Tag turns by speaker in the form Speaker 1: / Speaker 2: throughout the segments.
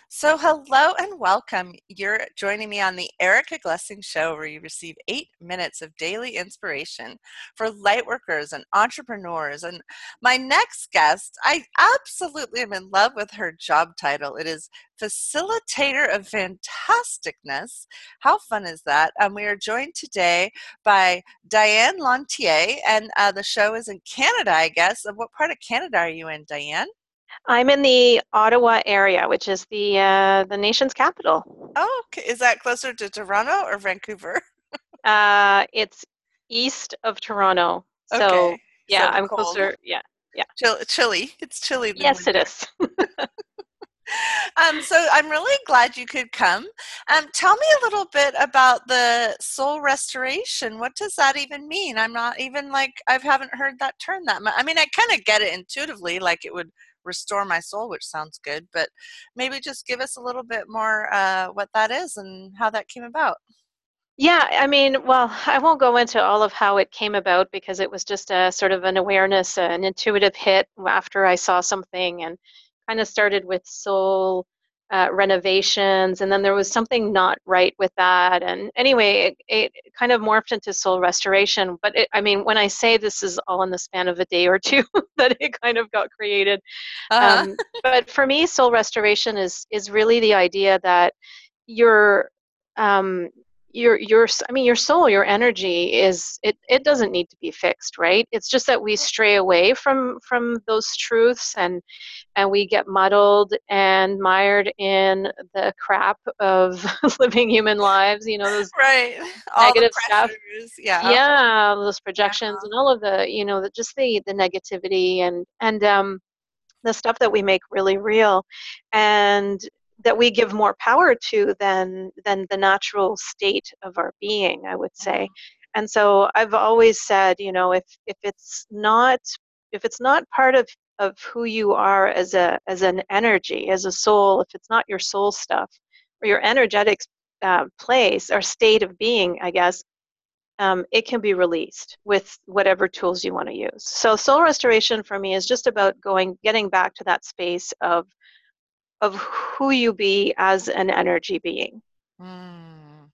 Speaker 1: So, hello and welcome. You're joining me on the Erica Glessing Show, where you receive 8 minutes of daily inspiration for lightworkers and entrepreneurs. And my next guest, I absolutely am in love with her job title. It is Facilitator of Fantasticness. How fun is that? We are joined today by Diane Lantier, and the show is in Canada, I guess. What part of Canada are you in, Diane?
Speaker 2: I'm in the Ottawa area, which is the nation's capital.
Speaker 1: Oh, okay. Is that closer to Toronto or Vancouver?
Speaker 2: It's east of Toronto,
Speaker 1: Okay,
Speaker 2: so yeah,
Speaker 1: so
Speaker 2: I'm
Speaker 1: cold.
Speaker 2: closer. Yeah, yeah.
Speaker 1: Chilly. It's chilly in
Speaker 2: Yes, it
Speaker 1: winter.
Speaker 2: is.
Speaker 1: So I'm really glad you could come. Tell me a little bit about the soul restoration. What does that even mean? I'm not even like I haven't heard that term that much. I mean, I kind of get it intuitively, like it would restore my soul, which sounds good. But maybe just give us a little bit more what that is and how that came about.
Speaker 2: Yeah, I mean, well, I won't go into all of how it came about because it was just a sort of an awareness, an intuitive hit after I saw something and kind of started with soul renovations. And then there was something not right with that. And anyway, it kind of morphed into soul restoration. But I mean, when I say this is all in the span of a day or two that it kind of got created.
Speaker 1: Uh huh.
Speaker 2: But for me, soul restoration is really the idea that your um, I mean your soul, your energy it doesn't need to be fixed, right? It's just that we stray away from those truths and we get muddled and mired in the crap of living human lives, those
Speaker 1: Right. All the
Speaker 2: negative stuff.
Speaker 1: pressures. Yeah.
Speaker 2: Yeah, those
Speaker 1: Yeah.
Speaker 2: projections and all of just the negativity and the stuff that we make really real and that we give more power to than the natural state of our being, I would say. And so I've always said, if it's not part of who you are as an energy, as a soul, if it's not your soul stuff or your energetic place or state of being, I guess, it can be released with whatever tools you want to use. So soul restoration for me is just about getting back to that space of who you be as an energy being.
Speaker 1: Mm.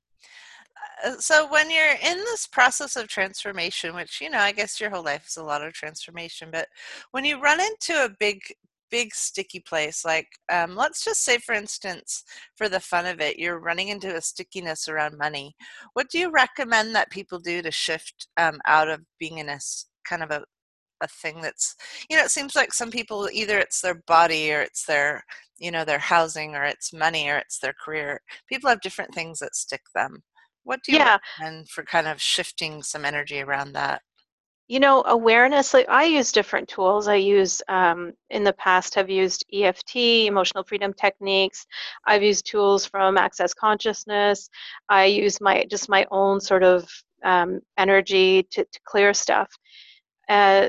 Speaker 1: So when you're in this process of transformation, which, I guess your whole life is a lot of transformation, but when you run into a big sticky place, like let's just say, for instance, for the fun of it, you're running into a stickiness around money. What do you recommend that people do to shift out of being in kind of a thing that's, it seems like some people, either it's their body or it's their housing, or it's money, or it's their career. People have different things that stick them. What do you
Speaker 2: Yeah,
Speaker 1: recommend for kind of shifting some energy around that?
Speaker 2: awareness. Like I use different tools. I use in the past have used EFT, emotional freedom techniques. I've used tools from Access Consciousness. I use my own sort of energy to clear stuff. Uh,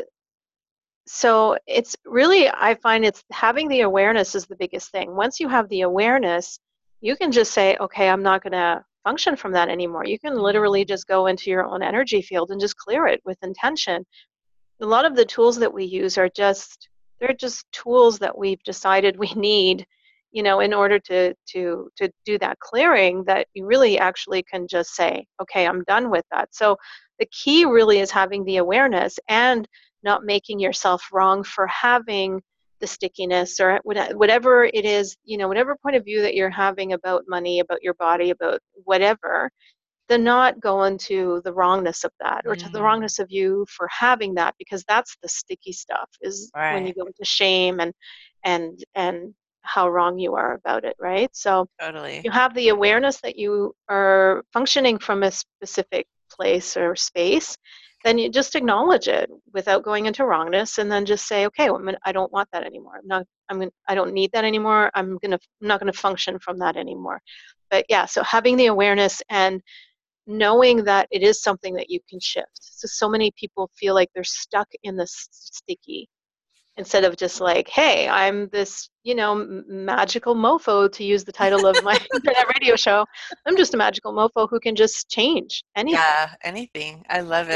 Speaker 2: So it's really, I find it's having the awareness is the biggest thing. Once you have the awareness, you can just say, okay, I'm not going to function from that anymore. You can literally
Speaker 1: Mm.
Speaker 2: just go into your own energy field and just clear it with intention. A lot of the tools that we use they're just tools that we've decided we need, in order to do that clearing, that you really actually can just say, okay, I'm done with that. So the key really is having the awareness and not making yourself wrong for having the stickiness or whatever it is, whatever point of view that you're having about money, about your body, about whatever, the not go into the wrongness of that or to the
Speaker 1: Mm.
Speaker 2: wrongness of you for having that, because that's the sticky stuff, is when you
Speaker 1: Right.
Speaker 2: go into shame and how wrong you are about it, right? So
Speaker 1: Totally.
Speaker 2: you have the awareness that you are functioning from a specific place or space, then you just acknowledge it without going into wrongness, and then just say, okay, well, I don't want that anymore. I don't need that anymore. I'm not gonna function from that anymore. But yeah, so having the awareness and knowing that it is something that you can shift. So many people feel like they're stuck in this sticky instead of just like, hey, I'm this, magical mofo, to use the title of my internet radio show. I'm just a magical mofo who can just change anything.
Speaker 1: Yeah, anything. I love it.
Speaker 2: Yeah.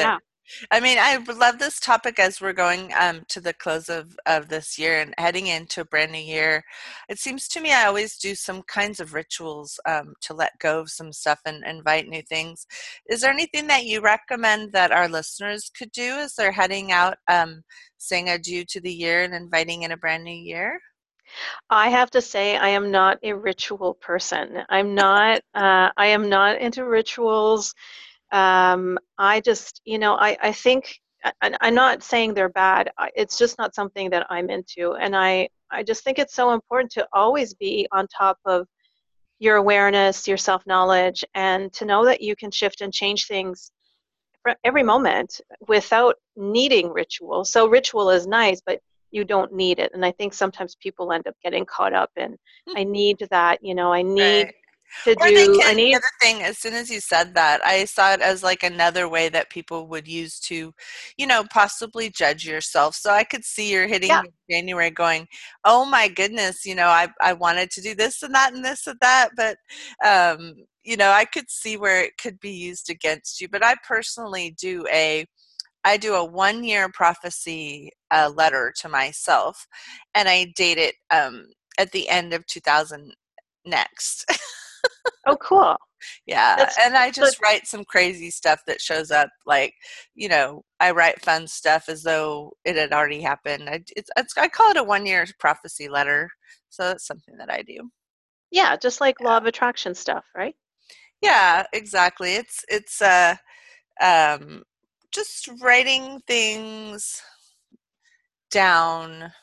Speaker 1: I mean, I would love this topic as we're going to the close of this year and heading into a brand new year. It seems to me I always do some kinds of rituals to let go of some stuff and invite new things. Is there anything that you recommend that our listeners could do as they're heading out, saying adieu to the year and inviting in a brand new year?
Speaker 2: I have to say, I am not a ritual person. I'm not. I am not into rituals. I just, I think, and I'm not saying they're bad. It's just not something that I'm into, and I just think it's so important to always be on top of your awareness, your self-knowledge, and to know that you can shift and change things for every moment without needing ritual. So ritual is nice, but you don't need it. And I think sometimes people end up getting caught up in, I need that, I
Speaker 1: Right.
Speaker 2: need to
Speaker 1: Or they
Speaker 2: do,
Speaker 1: can,
Speaker 2: I
Speaker 1: the
Speaker 2: need,
Speaker 1: other thing, as soon as you said that, I saw it as like another way that people would use to, possibly judge yourself. So I could see you're
Speaker 2: yeah,
Speaker 1: hitting January going, oh my goodness, I wanted to do this and that and this and that, but, I could see where it could be used against you. But I personally I do a 1 year prophecy letter to myself, and I date it at the end of 2000 next.
Speaker 2: oh, cool.
Speaker 1: Yeah,
Speaker 2: That's,
Speaker 1: and I
Speaker 2: so,
Speaker 1: just write some crazy stuff that shows up, like, I write fun stuff as though it had already happened. I call it a 1 year prophecy letter, so that's something that I do.
Speaker 2: yeah, just like law of attraction stuff, right?
Speaker 1: Yeah, exactly. It's um, just writing things down.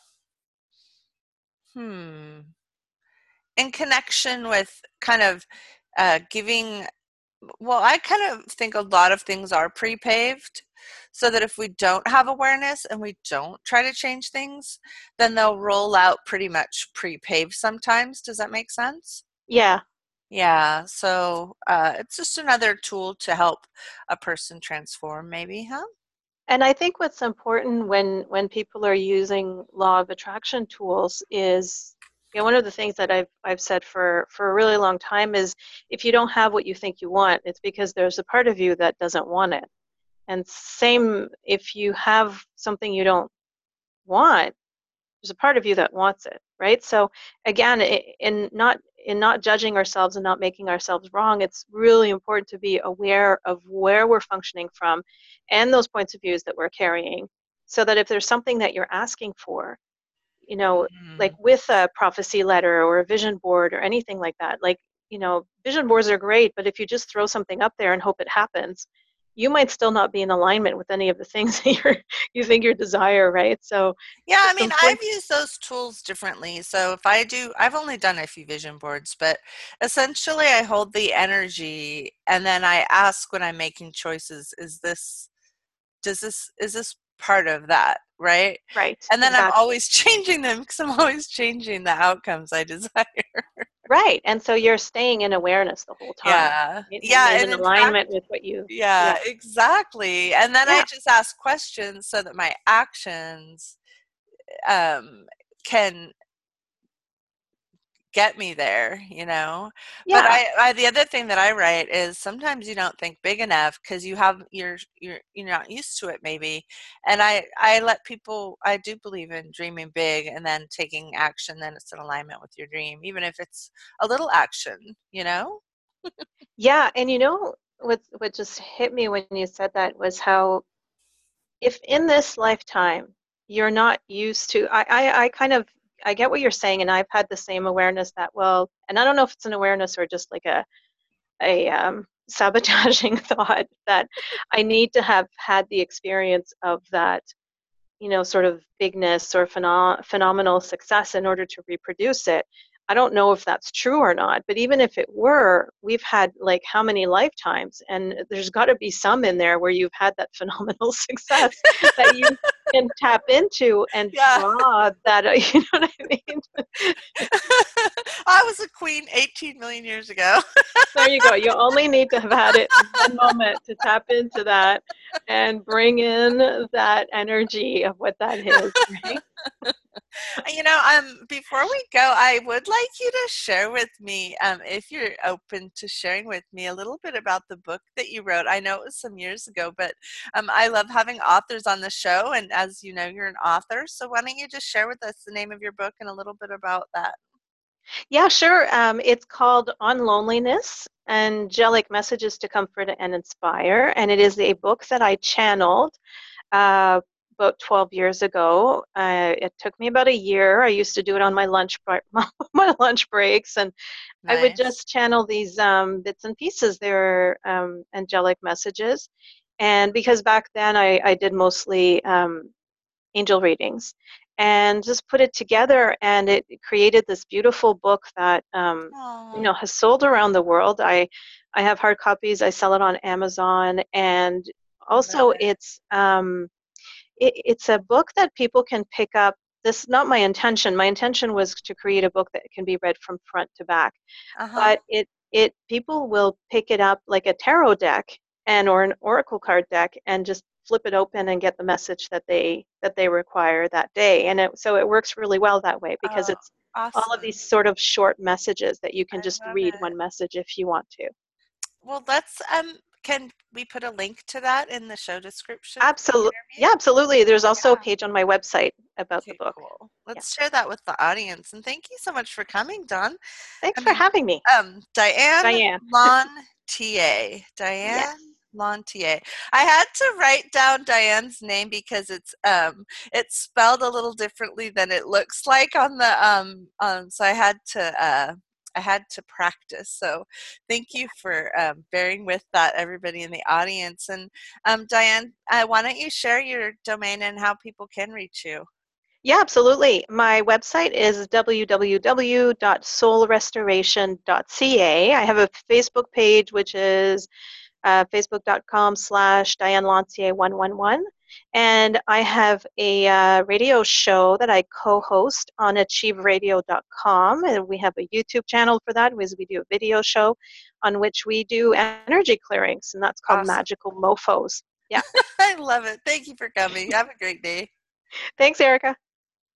Speaker 1: Hmm. In connection with kind of giving, well, I kind of think a lot of things are pre-paved, so that if we don't have awareness and we don't try to change things, then they'll roll out pretty much pre-paved sometimes. Does that make sense?
Speaker 2: Yeah.
Speaker 1: Yeah, so it's just another tool to help a person transform, maybe, huh?
Speaker 2: And I think what's important when people are using law of attraction tools is, one of the things that I've said for a really long time is if you don't have what you think you want, it's because there's a part of you that doesn't want it. And same if you have something you don't want, there's a part of you that wants it, right? So again, in not judging ourselves and not making ourselves wrong, it's really important to be aware of where we're functioning from and those points of views that we're carrying, so that if there's something that you're asking for, you know, like
Speaker 1: Mhm.
Speaker 2: with a prophecy letter or a vision board or anything like that, like, vision boards are great, but if you just throw something up there and hope it happens, you might still not be in alignment with any of the things that you think you desire, right? So
Speaker 1: Yeah, I
Speaker 2: it's
Speaker 1: mean,
Speaker 2: important.
Speaker 1: I've used those tools differently. So if I've only done a few vision boards, but essentially I hold the energy and then I ask when I'm making choices, is this part of that, right?
Speaker 2: Right,
Speaker 1: And then I'm
Speaker 2: exactly.
Speaker 1: always changing them because I'm always changing the outcomes I desire.
Speaker 2: Right. And so you're staying in awareness the whole time,
Speaker 1: Yeah.
Speaker 2: right? And
Speaker 1: Yeah.
Speaker 2: in
Speaker 1: And in fact,
Speaker 2: alignment with what you,
Speaker 1: yeah,
Speaker 2: yeah.
Speaker 1: exactly. And then I
Speaker 2: Yeah.
Speaker 1: just ask questions so that my actions um, can get me there. But
Speaker 2: Yeah.
Speaker 1: the other thing that I write is sometimes you don't think big enough because you're not used to it maybe. And I let people, I do believe in dreaming big and then taking action, then it's in alignment with your dream, even if it's a little action.
Speaker 2: Yeah. And what just hit me when you said that was how if in this lifetime you're not used to, I kind of, I get what you're saying, and I've had the same awareness that, well, and I don't know if it's an awareness or just like a sabotaging thought that I need to have had the experience of that, sort of bigness or phenomenal success in order to reproduce it. I don't know if that's true or not, but even if it were, we've had like how many lifetimes, and there's got to be some in there where you've had that phenomenal success that you can tap into and
Speaker 1: Yeah.
Speaker 2: draw that, you know what I mean?
Speaker 1: I was a queen 18 million years ago.
Speaker 2: There you go. You only need to have had it in one moment to tap into that and bring in that energy of what that is, right?
Speaker 1: Before we go, I would like you to share with me, if you're open to sharing with me a little bit about the book that you wrote. I know it was some years ago, but I love having authors on the show, and as you know, you're an author. So why don't you just share with us the name of your book and a little bit about that?
Speaker 2: Yeah, sure. It's called On Loneliness, Angelic Messages to Comfort and Inspire. And it is a book that I channeled uh, about 12 years ago. It took me about a year. I used to do it on my my lunch breaks, and I would
Speaker 1: Nice.
Speaker 2: just channel these bits and pieces. They're angelic messages. And because back then I did mostly angel readings and just put it together, and it created this beautiful book that
Speaker 1: Oh,
Speaker 2: has sold around the world. I have hard copies. I sell it on Amazon, and
Speaker 1: love
Speaker 2: also
Speaker 1: it.
Speaker 2: it's a book that people can pick up. This is not my intention. My intention was to create a book that can be read from front to back,
Speaker 1: Uh-huh.
Speaker 2: but it people will pick it up like a tarot deck and or an oracle card deck and just flip it open and get the message that they require that day. And so it works really well that way because
Speaker 1: Oh,
Speaker 2: it's all of
Speaker 1: awesome.
Speaker 2: these sort of short messages that you can
Speaker 1: I
Speaker 2: just
Speaker 1: love
Speaker 2: read
Speaker 1: it.
Speaker 2: one message if you want to.
Speaker 1: Well, can we put a link to that in the show description for the
Speaker 2: Absolutely.
Speaker 1: interview?
Speaker 2: Yeah, absolutely. There's also a
Speaker 1: Yeah.
Speaker 2: page on my website about the
Speaker 1: Okay,
Speaker 2: book.
Speaker 1: cool.
Speaker 2: Yeah.
Speaker 1: Let's share that with the audience. And thank you so much for coming, Don.
Speaker 2: Thanks for
Speaker 1: Um,
Speaker 2: having me,
Speaker 1: Diane
Speaker 2: Diane.
Speaker 1: Lantier.
Speaker 2: Yes.
Speaker 1: Diane Lantier. I had to write down Diane's name because it's spelled a little differently than it looks like on the so I had to practice. So thank you for bearing with that, everybody in the audience. And Diane, why don't you share your domain and how people can reach you?
Speaker 2: Yeah, absolutely. My website is www.soulrestoration.ca. I have a Facebook page, which is facebook.com/Diane Lancier 111. And I have a radio show that I co-host on achieveradio.com. And we have a YouTube channel for that, because we do a video show on which we do energy clearings, and that's called
Speaker 1: Awesome.
Speaker 2: Magical Mofos. Yeah.
Speaker 1: I love it. Thank you for coming. Have a great day.
Speaker 2: Thanks, Erica.